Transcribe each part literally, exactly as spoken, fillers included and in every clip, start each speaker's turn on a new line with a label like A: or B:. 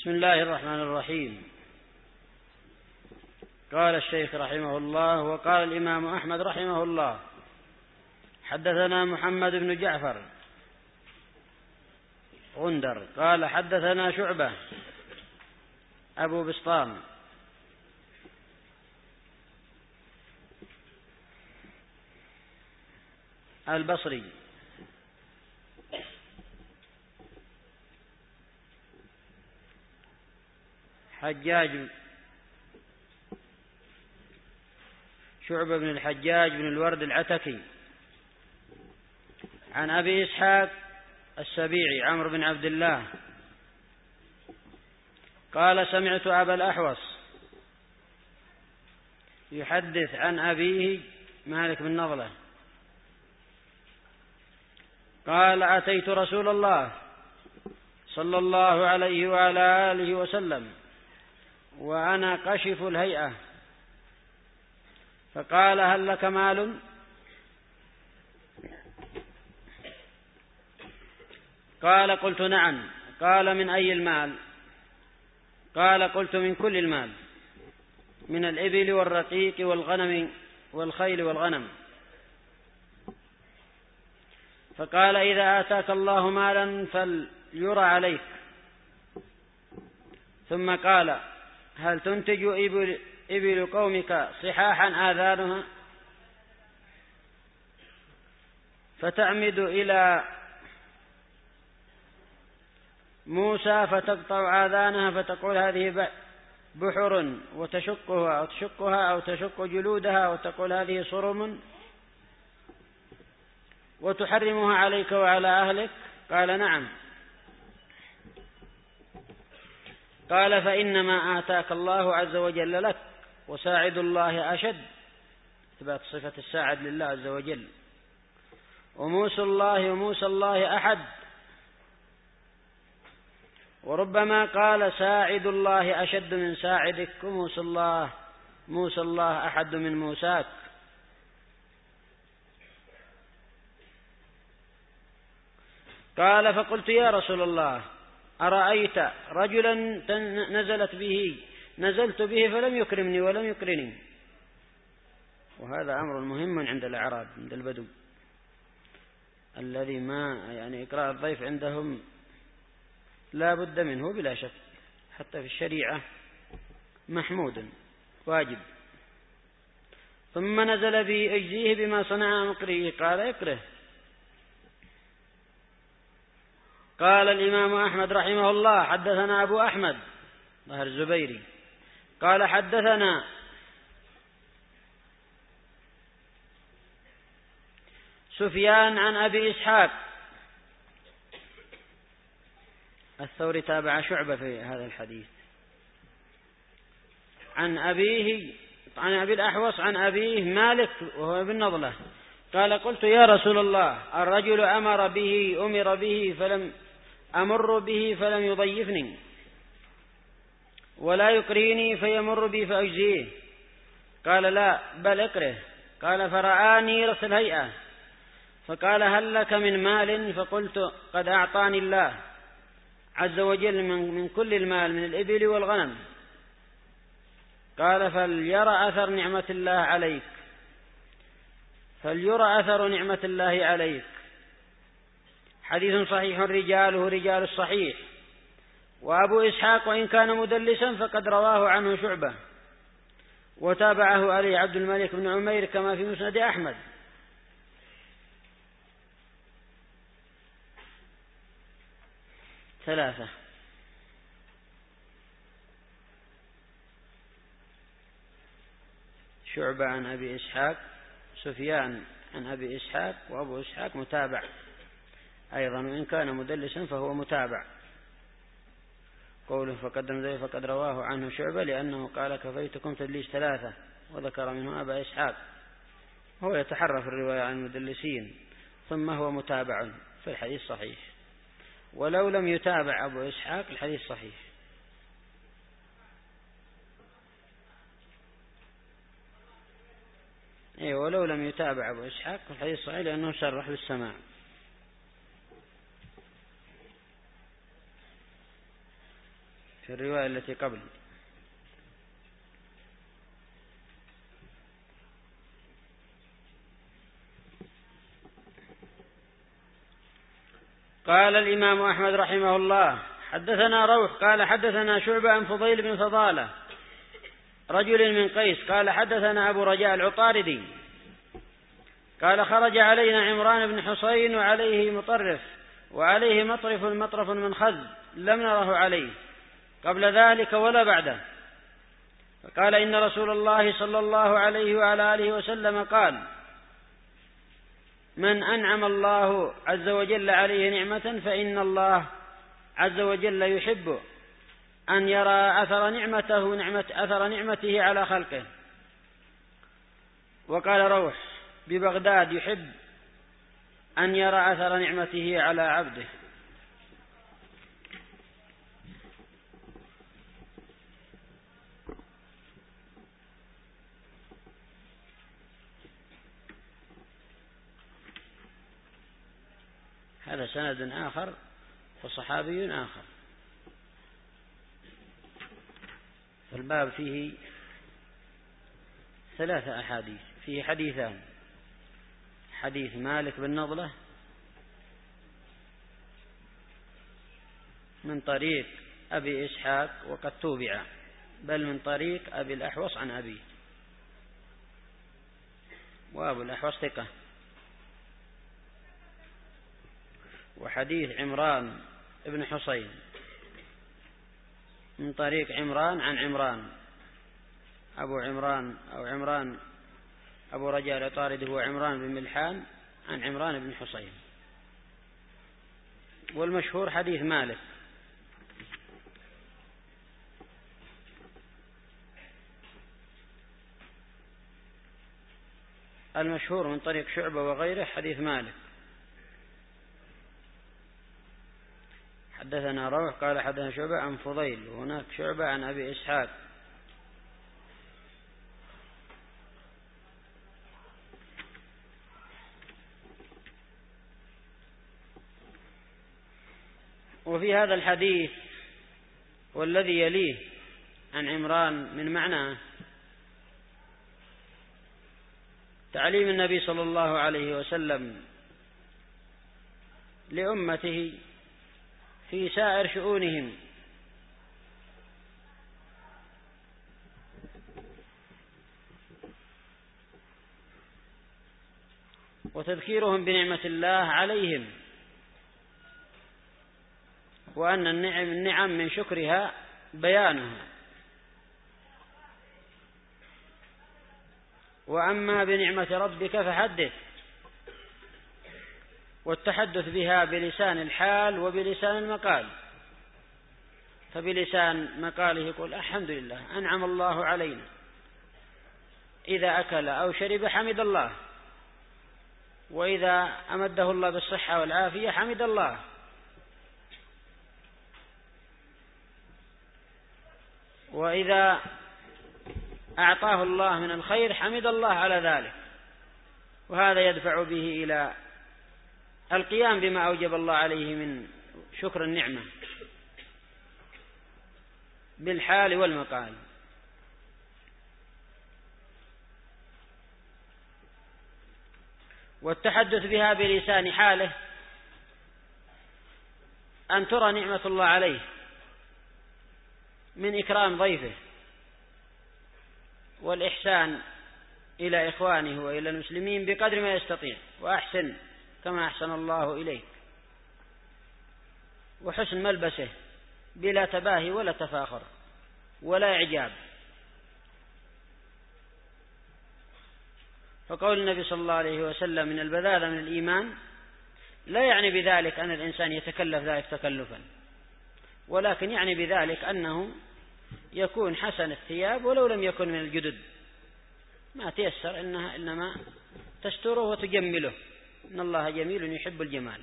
A: بسم الله الرحمن الرحيم. قال الشيخ رحمه الله وقال الإمام أحمد رحمه الله: حدثنا محمد بن جعفر غندر قال حدثنا شعبة أبو بسطام البصري حجاج شعبة بن الحجاج بن الورد العتكي عن أبي إسحاق السبيعي عمرو بن عبد الله قال سمعت أبا الأحوص يحدث عن أبيه مالك بن نضلة قال أتيت رسول الله صلى الله عليه وعلى آله وسلم وأنا قشف الهيئة فقال هل لك مال؟ قال قلت نعم. قال من أي المال؟ قال قلت من كل المال، من الإبل والرقيق والغنم والخيل والغنم. فقال إذا آتاك الله مالا فليرى عليك. ثم قال هل تنتج إبل, إبل قومك صحاحا آذانها فتعمد إلى موسى فتقطع آذانها فتقول هذه بحر وتشقها أو تشقها أو تشق جلودها وتقول هذه صرم وتحرمها عليك وعلى أهلك؟ قال نعم. قال فإنما آتاك الله عز وجل لك وساعد الله أشد، إثبات صفة الساعد لله عز وجل، وموسى الله وموسى الله أحد. وربما قال ساعد الله أشد من ساعدك وموسى الله موسى الله أحد من موساك. قال فقلت يا رسول الله أرأيت رجلا نزلت به نزلت به فلم يكرمني ولم يكرني. وهذا أمر مهم عند الأعراب، عند البدو الذي ما يعني إكرام الضيف عندهم لا بد منه بلا شك، حتى في الشريعة محمود واجب. ثم نزل به أجزيه بما صنع مكره. قال اكره. قال الإمام أحمد رحمه الله حدثنا أبو أحمد ظهر الزبيري قال حدثنا سفيان عن أبي إسحاق الثوري تابع شعبة في هذا الحديث عن أبيه عن أبي الأحوص عن أبيه مالك وهو ابن نضلة قال قلت يا رسول الله الرجل أمر به أمر به فلم أمر به فلم يضيفني ولا يكريني فيمر بي فأجزيه. قال لا بل اكره. قال فرآني رأس الهيئة فقال هل لك من مال؟ فقلت قد أعطاني الله عز وجل من كل المال من الإبل والغنم. قال فليرى أثر نعمة الله عليك فليرى أثر نعمة الله عليك. حديث صحيح رجاله رجال الصحيح. وأبو إسحاق وإن كان مدلسا فقد رواه عنه شعبة وتابعه علي عبد الملك بن عمير كما في مسند أحمد. ثلاثة. شعبة عن أبي إسحاق، سفيان عن أبي إسحاق، وأبو إسحاق متابع أيضا وإن كان مدلسا فهو متابع. قوله فقدم ذي فقد رواه عنه شعبة لأنه قال كفيتكم تدليس ثلاثة وذكر منه أبا إسحاق. هو يتحرف الرواية عن المدلسين ثم هو متابع في الحديث صحيح، ولو لم يتابع أبو إسحاق الحديث صحيح. أي ولو لم يتابع أبو إسحاق الحديث صحيح لأنه شرح بالسماع. في الرواية التي قبل. قال الإمام أحمد رحمه الله: حدثنا روح قال حدثنا شعبة عن فضيل بن فضالة رجل من قيس قال حدثنا أبو رجاء العطاردي قال خرج علينا عمران بن حسين وعليه مطرف وعليه مطرف مطرف من خز لم نره عليه قبل ذلك ولا بعده، فقال إن رسول الله صلى الله عليه وعلى آله وسلم قال: من أنعم الله عز وجل عليه نعمة فإن الله عز وجل يحب أن يرى أثر نعمته نعمة أثر نعمته على خلقه. وقال روح ببغداد: يحب أن يرى أثر نعمته على عبده. هذا سند آخر وصحابي آخر. الباب فيه ثلاثة أحاديث، فيه حديثان: حديث مالك بن نضلة من طريق أبي إسحاق وقد توبع، بل من طريق أبي الأحوص عن أبيه، وأبو الأحوص ثقة. وحديث عمران بن حسين من طريق عمران عن عمران أبو عمران أو عمران أبو رجاء العطاردي هو عمران بن ملحان عن عمران بن حسين. والمشهور حديث مالك. المشهور من طريق شعبة وغيره حديث مالك. حدثنا روح قال حدثنا شعبة عن فضيل، وهناك شعبة عن أبي إسحاق. وفي هذا الحديث والذي يليه عن عمران من معنى تعليم النبي صلى الله عليه وسلم لأمته في سائر شؤونهم، وتذكيرهم بنعمة الله عليهم، وأن النعم النعم من شكرها بيانها. وأما بنعمة ربك فحدث، والتحدث بها بلسان الحال وبلسان المقال. فبلسان مقاله يقول الحمد لله أنعم الله علينا، إذا أكل أو شرب حمد الله، وإذا أمده الله بالصحة والعافية حمد الله، وإذا أعطاه الله من الخير حمد الله على ذلك. وهذا يدفع به إلى القيام بما أوجب الله عليه من شكر النعمة بالحال والمقال. والتحدث بها بلسان حاله أن ترى نعمة الله عليه من إكرام ضيفه والإحسان إلى إخوانه وإلى المسلمين بقدر ما يستطيع، وأحسن كما أحسن الله إليك، وحسن ملبسه بلا تباهي ولا تفاخر ولا إعجاب. فقول النبي صلى الله عليه وسلم من البذاذة من الإيمان لا يعني بذلك أن الإنسان يتكلف ذلك تكلفا، ولكن يعني بذلك أنه يكون حسن الثياب ولو لم يكن من الجدد، ما تيسر إنها إنما تستره وتجمله، إن الله جميل يحب الجمال.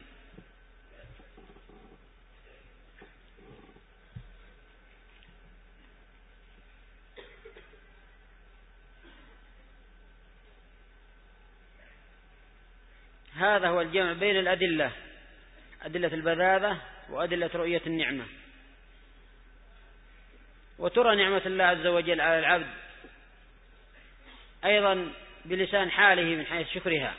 A: هذا هو الجمع بين الأدلة، أدلة البذاذة وأدلة رؤية النعمة. وترى نعمة الله عز وجل على العبد أيضا بلسان حاله من حيث شكرها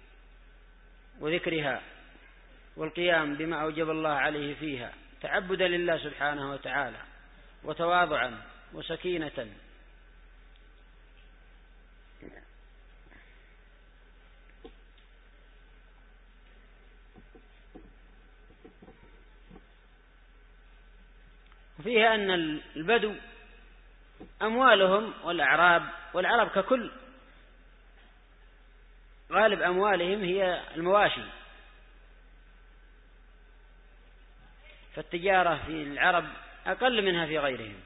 A: وذكرها والقيام بما أوجب الله عليه فيها تعبدا لله سبحانه وتعالى وتواضعا وسكينة. وفيها أن البدو أموالهم والأعراب والعرب ككل غالب أموالهم هي المواشي، فالتجارة في العرب أقل منها في غيرهم.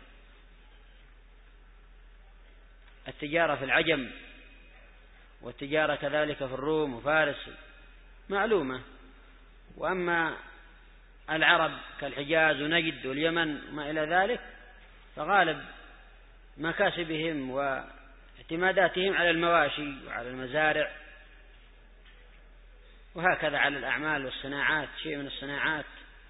A: التجارة في العجم والتجارة كذلك في الروم وفارس معلومة، وأما العرب كالحجاز ونجد واليمن وما إلى ذلك فغالب مكاسبهم واعتماداتهم على المواشي وعلى المزارع، وهكذا على الأعمال والصناعات، شيء من الصناعات.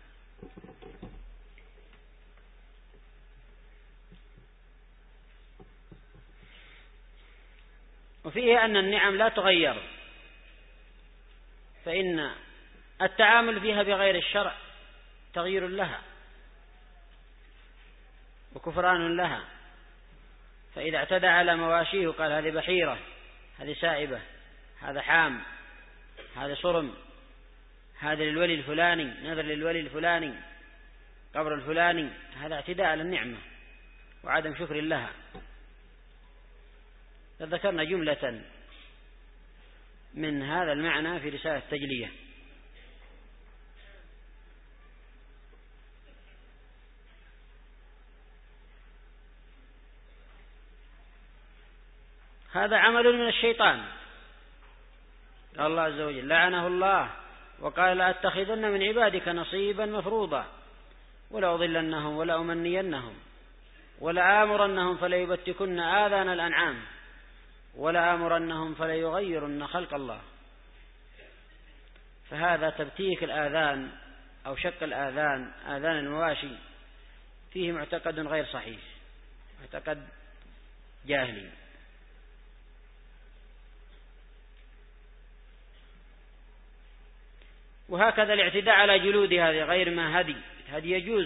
A: وفيه أن النعم لا تغير، فإن التعامل فيها بغير الشرع تغيير لها وكفران لها. فإذا اعتدى على مواشيه قال هذه بحيرة، هذه سائبة، هذا حام، هذا صرم، هذا للولي الفلاني، نذر للولي الفلاني، قبر الفلاني، هذا اعتداء على النعمة وعدم شكر لها. ذكرنا جملة من هذا المعنى في رسالة التجلية. هذا عمل من الشيطان. قال الله عز وجل لعنه الله وقال لأتخذن من عبادك نصيبا مفروضا ولأضلنهم ولأمنينهم ولآمرنهم فليبتكن آذان الأنعام ولآمرنهم فليغيرن خلق الله. فهذا تبتيك الآذان أو شق الآذان، آذان المواشي، فيه معتقد غير صحيح، معتقد جاهلي. وهكذا الاعتداء على جلود هذه غير ما هدي، هذه يجوز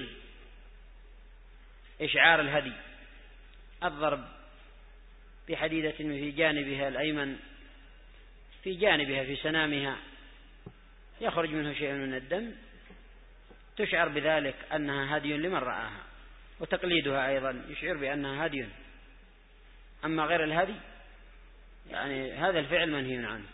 A: إشعار الهدي، الضرب بحديدة في جانبها الأيمن، في جانبها في سنامها يخرج منه شيء من الدم، تشعر بذلك أنها هدي لمن رآها، وتقليدها أيضا يشعر بأنها هدي. أما غير الهدي يعني هذا الفعل منهي عنه.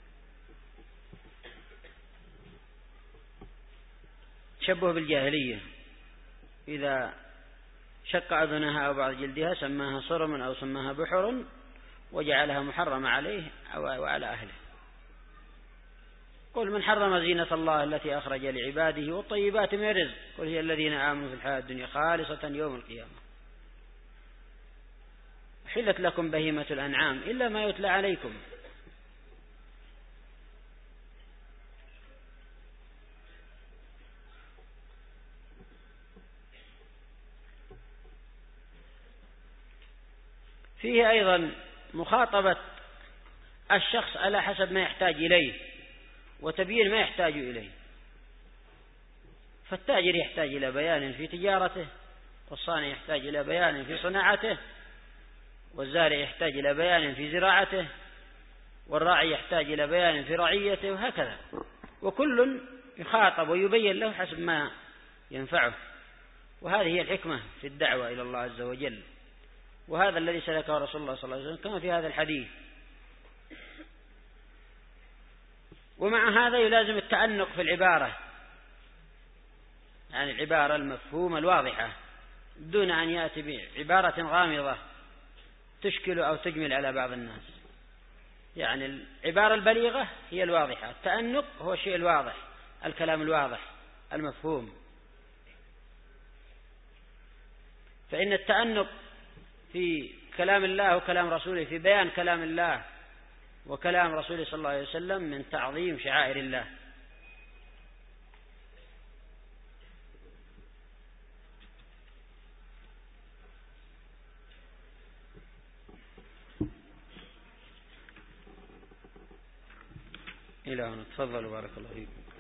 A: تشبه بالجاهلية، إذا شق أذنها أو بعض جلدها سماها صرم أو سماها بحر وجعلها محرمة عليه وعلى أهله. قل من حرم زينة الله التي أخرج لعباده والطيبات من الرزق قل هي الذين آمنوا في الحياة الدنيا خالصة يوم القيامة حلت لكم بهيمة الأنعام إلا ما يتلى عليكم. فيه أيضا مخاطبة الشخص على حسب ما يحتاج إليه وتبيين ما يحتاج إليه. فالتاجر يحتاج إلى بيان في تجارته، والصانع يحتاج إلى بيان في صناعته، والزارع يحتاج إلى بيان في زراعته، والراعي يحتاج إلى بيان في رعيته، وهكذا. وكل يخاطب ويبين له حسب ما ينفعه. وهذه هي الحكمة في الدعوة إلى الله عز وجل، وهذا الذي سلكه رسول الله صلى الله عليه وسلم كما في هذا الحديث. ومع هذا يلازم التأنق في العبارة، يعني العبارة المفهومة الواضحة، دون أن يأتي بعبارة غامضة تشكل أو تجمل على بعض الناس. يعني العبارة البليغة هي الواضحة، التأنق هو الشيء الواضح، الكلام الواضح المفهوم. فإن التأنق في كلام الله وكلام رسوله، في بيان كلام الله وكلام رسوله صلى الله عليه وسلم، من تعظيم شعائر الله. إلى هنا تفضلوا بارك الله فيكم.